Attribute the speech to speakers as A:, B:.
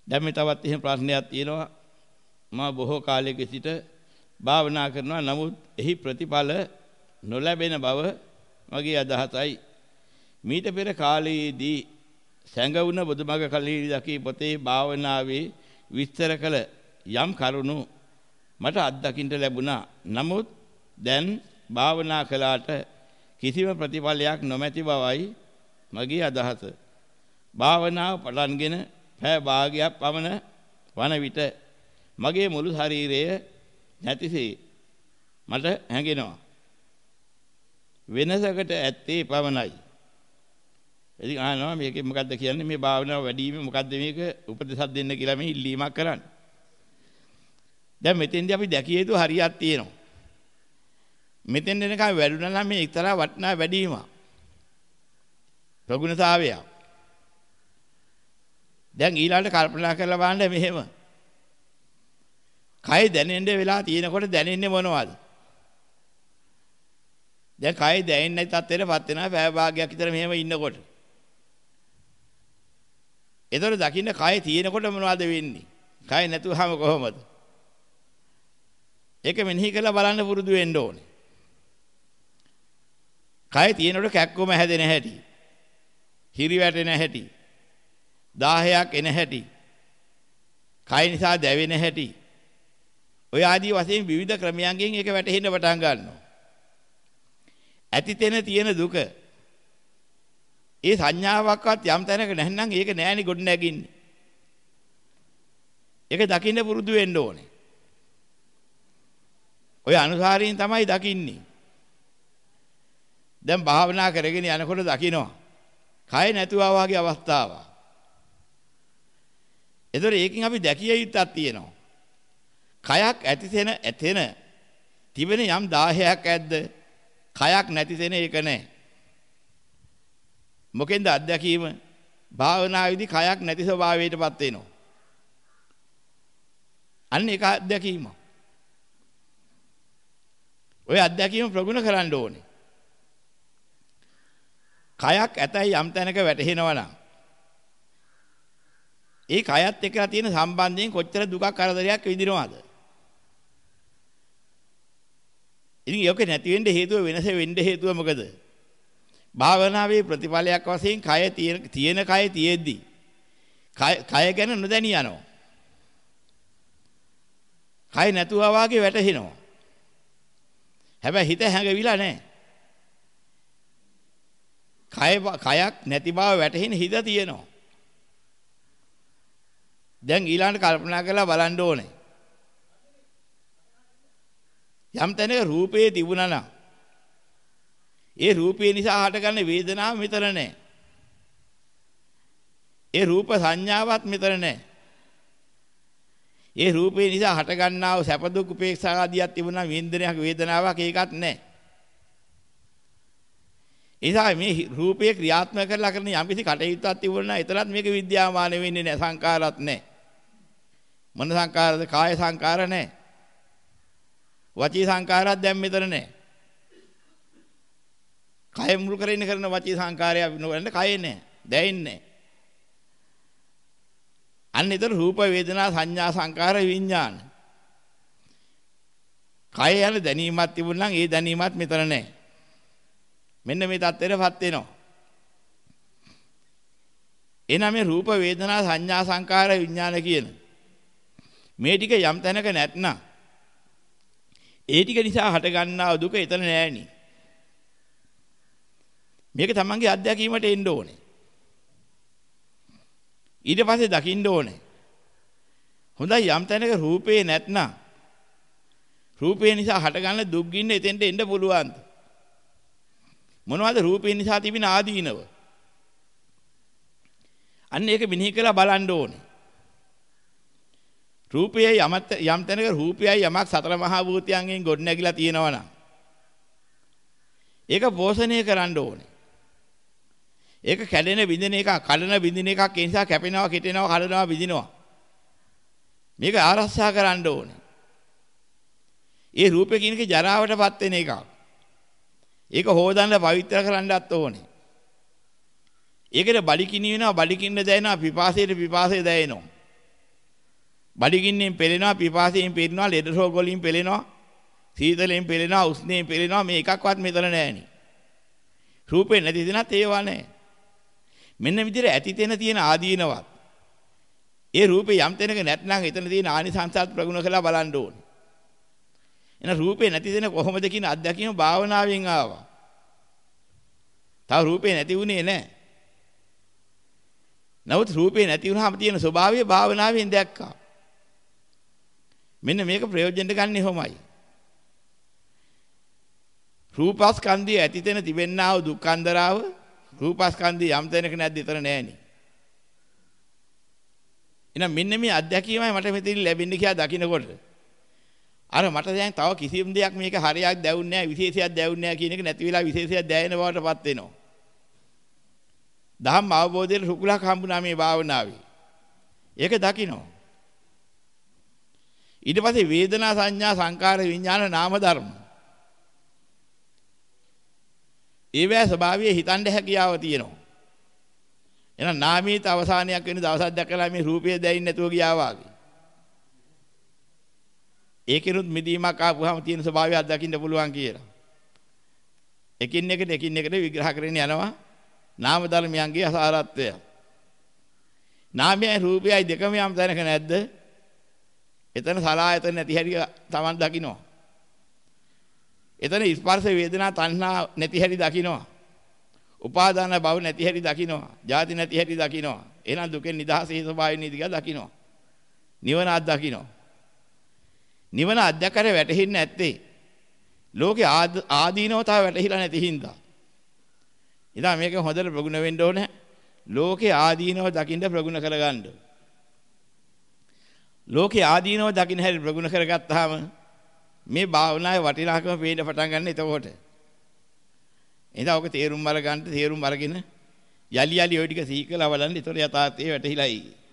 A: දැන් මේ තවත් එහෙම ප්‍රශ්නයක් තියෙනවා. මම බොහෝ කාලයක සිට භාවනා කරනවා. නමුත් එහි ප්‍රතිඵල නොලැබෙන බව මගේ අදහසයි. මීට පෙර කාලයේදී සැඟවුණ බුදුමග කලී දකී පොතේ භාවනාවේ විස්තර කළ යම් කරුණු මට අත්දකින්න ලැබුණා. නමුත් දැන් භාවනා කළාට කිසිම ප්‍රතිඵලයක් නොමැති බවයි මගේ අදහස. භාවනාව පටන්ගෙන පැය භාගයක් පමණ වන විට මගේ මුළු ශරීරය නැතිසේ මට හැඟෙනවා. වෙනසකට ඇත්තේ පමණයි. ඉතින් අහනවා මේකේ මොකද්ද කියන්නේ? මේ භාවනාව වැඩි වීම මොකද්ද මේක උපදෙසක් දෙන්න කියලා මේ ඉල්ලීමක් කරන්නේ. දැන් මෙතෙන්දී අපි දැකිය යුතු හරියක් තියෙනවා. මෙතෙන් එනකම් වැඩුණා නම් මේ එක්තරා වටිනා වැඩිවීමක්. ප්‍රගුණතාවය. දැන් ඊළඟට කල්පනා කරලා බලන්න මෙහෙම. කය දැනෙන්න වෙලා තියෙනකොට දැනෙන්නේ මොනවද? දැන් කය දැනෙන්නේ නැති තත්ත්වෙටපත් වෙනවා පැය භාගයක් විතර මෙහෙම ඉන්නකොට. ඒතර දකින්න කය තියෙනකොට මොනවද වෙන්නේ? කය නැතුවම කොහොමද? ඒක මෙනෙහි කරලා බලන්න පුරුදු වෙන්න ඕනේ. කය තියෙනකොට කැක්කම හැදෙන හැටි. හිරි වැටෙන හැටි. 10ක් එන හැටි. කය නිසා දැවෙන හැටි. ඔය ආදී වශයෙන් විවිධ ක්‍රමයන්ගෙන් ඒක වැටහෙන්න පටන් ගන්නවා. ඇතිතෙන තියෙන දුක. ඒ සංඥාවක්වත් යම් තැනක නැත්නම් ඒක නෑනේ ගොඩ නැගින්නේ. ඒක දකින්න පුරුදු වෙන්න ඕනේ. ඔය අනුසාරයෙන් තමයි දකින්නේ. දැන් භාවනා කරගෙන යනකොට දකින්නවා. කය නැතුවා වගේ අවස්ථාවක්. ඒතර ඒකෙන් අපි දැකිය යුත්තක් තියෙනවා. කයක් ඇතිසෙන ඇතෙන තිබෙන යම් 10ක් ඇද්ද? කයක් නැතිසෙන එක නෑ. මොකෙන්ද අත්දැකීම? භාවනාවේදී කයක් නැති ස්වභාවයටපත් වෙනවා. අන්න ඒක අත්දැකීම. ඔය අත්දැකීම ප්‍රගුණ කරන්න ඕනේ. කයක් ඇතයි යම් තැනක වැටහෙනවා නම් ඒ කයත් එක්කලා තියෙන සම්බන්ධයෙන් කොච්චර දුකක් කරදරයක් විඳිනවද? ඉතින් ඒක නැති වෙන්න හේතුව වෙනස වෙන්න හේතුව මොකද? භාවනාවේ ප්‍රතිඵලයක් වශයෙන් කය තියෙන කය තියෙද්දි කය ගැන නොදැනී යනවා. කය නැතුවා වාගේ වැටහෙනවා. හැබැයි හිත හැඟවිලා නැහැ. කයක් නැති බව වැටහෙන හිත තියෙනවා. දැන් ඊළඟට කල්පනා කරලා බලන්න ඕනේ. යම් තැනක රූපේ තිබුණා නම් ඒ රූපේ නිසා හටගන්න වේදනාව මෙතන නැහැ. ඒ රූප සංඥාවත් මෙතන නැහැ. ඒ රූපේ නිසා හටගන්නා වූ සැප දුක් උපේක්ෂා ආදියක් තිබුණා වින්දනයක් වේදනාවක් ඒකත් නැහැ. එසා මේ රූපේ ක්‍රියාත්මක කරලා කරන යම්කිසි කටයුත්තක් තිබුණා නම් එතරම් මේක විද්‍යාමාන වෙන්නේ නැහැ. සංකාරات නැහැ. මන සංකාරද කාය සංකාර නැහැ. වචී සංකාරات දැන් මෙතන නැහැ. කය මුල් කරගෙන කරන වචී සංකාරය නොවන්න කය නැහැ. දැනෙන්නේ නැහැ. අන්න ඒතර රූප වේදනා සංඥා සංකාර විඥාන. කය යන දැනීමක් තිබුණා නම් ඒ දැනීමත් මෙතන නැහැ. මෙන්න මේ தත්ත්වෙටපත් වෙනවා. එනනම් මේ රූප වේදනා සංඥා සංකාර විඥාන කියන මේ ටික යම් තැනක නැත්නම් ඒ ටික නිසා හටගන්නා දුක එතන නෑනේ. මේක තමන්ගේ අත්දැකීමට එන්න ඕනේ. ඊට පස්සේ දකින්න ඕනේ. හොඳයි යම් තැනක රූපේ නැත්නම් රූපේ නිසා හටගන්න දුක් ගින්න එතෙන්ට එන්න පුළුවන්ද? මොනවද රූපේ නිසා තිබෙන ආදීනව? අන්න ඒක මෙනෙහි කරලා බලන්න ඕනේ. රූපයයි යම් තැනක රූපයයි යමක් සතර මහා භූතයන්ගෙන් ගොඩ නැගිලා තියෙනවා නම් ඒක පෝෂණය කරන්න ඕනේ. ඒක කැඩෙන බිඳින එක, කඩන බිඳින එකක් ඒ නිසා කැපෙනවා, කෙටෙනවා, කඩනවා, බිඳිනවා. මේක ආරක්ෂා කරන්න ඕනේ. ඒ රූපේ කියන එක ජරාවටපත් වෙන එකක්. ඒක හොදන්න පවිත්‍ර කරන්නත් ඕනේ. ඒකට බඩිකිනි වෙනවා, බඩිකින්න දැනෙනවා, පිපාසයට පිපාසය දැනෙනවා. බඩගින්නෙන් පෙළෙනවා, පිපාසයෙන් පෙළෙනවා, ලෙඩ රෝග වලින් පෙළෙනවා, සීතලෙන් පෙළෙනවා, උෂ්ණයෙන් පෙළෙනවා. මේ එකක්වත් මෙතන නැහෙනි. රූපේ නැති දෙනත් ඒවා නැහැ. මෙන්න විදිහට ඇති තැන තියෙන ආදීනවත්. ඒ රූපේ යම් තැනක නැත්නම් එතන තියෙන ආනිසංසත් ප්‍රගුණ කරලා බලන්න ඕන. එන රූපේ නැති තැන කොහොමද කියන අත්දැකීම භාවනාවෙන් ආවා. තව රූපේ නැති වුණේ නැහැ. නමුත් රූපේ නැති වුණාම තියෙන ස්වභාවය භාවනාවෙන් දැක්කා. මෙන්න මේක ප්‍රයෝජනෙට ගන්න එහෙමයි. රූපස්කන්ධය ඇති තැන තිබෙන්නා වූ දුක්ඛන්දරාව රූපස්කන්ධය යම් තැනක නැද්ද එතන නැහෙනි. එහෙනම් මෙන්න මේ අත්දැකීමයි මට මෙතන ලැබෙන්නේ කියලා දකින්නකොට අර මට දැන් තව කිසිම දෙයක් මේක හරියක් දැවුන්නේ නැහැ, විශේෂයක් දැවුන්නේ නැහැ කියන එක නැති වෙලා විශේෂයක් දැයෙන බවටපත් වෙනවා. ධම්ම අවබෝධයේ රුකුලක් හම්බුනා මේ භාවනාවේ. ඒක දකින්න. ඊට පස්සේ වේදනා සංඥා සංකාර විඥාන නාම ධර්ම. ඒවැ ස්වභාවයේ හිතන්න හැකියාව තියෙනවා. එහෙනම් නාමීත අවසානයක් වෙන දවසක් දැකලා මේ රූපය දැයින් නැතුව ගියා වාගේ. ඒකිනුත් මිදීමක් ආපුවාම තියෙන ස්වභාවය අත්දකින්න පුළුවන් කියලා. එකින් එකට විග්‍රහ කරගෙන යනවා නාම ධර්මයන්ගේ අසාරත්වය. නාමයයි රූපයයි දෙකම යම් තැනක නැද්ද? එතන සලආයතන නැති හැටි Taman දකින්නවා. එතන ස්පර්ශ වේදනා තණ්හා නැති හැටි දකින්නවා. උපාදාන භව නැති හැටි දකින්නවා. ජාති නැති හැටි දකින්නවා. එහෙනම් දුකෙන් නිදහසේ ස්වභාවය නිදිග දකින්නවා. නිවන අත්දකින්නවා. නිවන අධ්‍යක්කර වැටෙන්නේ නැත්තේ ලෝකේ ආදීනවතාව වැටහිලා නැති හින්දා. ඉතින් මේක හොඳට ප්‍රගුණ වෙන්න ඕනේ. ලෝකේ ආදීනව දකින්න ප්‍රගුණ කරගන්න. ලෝකේ ආදීනව දකින්න හැටි ප්‍රගුණ කරගත්තාම මේ භාවනාවේ වටිනාකම පේන්න පටන් ගන්න එතකොට. එහෙනම් ඔක තේරුම් අරගන්න තේරුම් අරගෙන යලි යලි ওই ටික සිහි කළා බලන්න. ඒතර යථාර්ථයේ වැටහිලායි.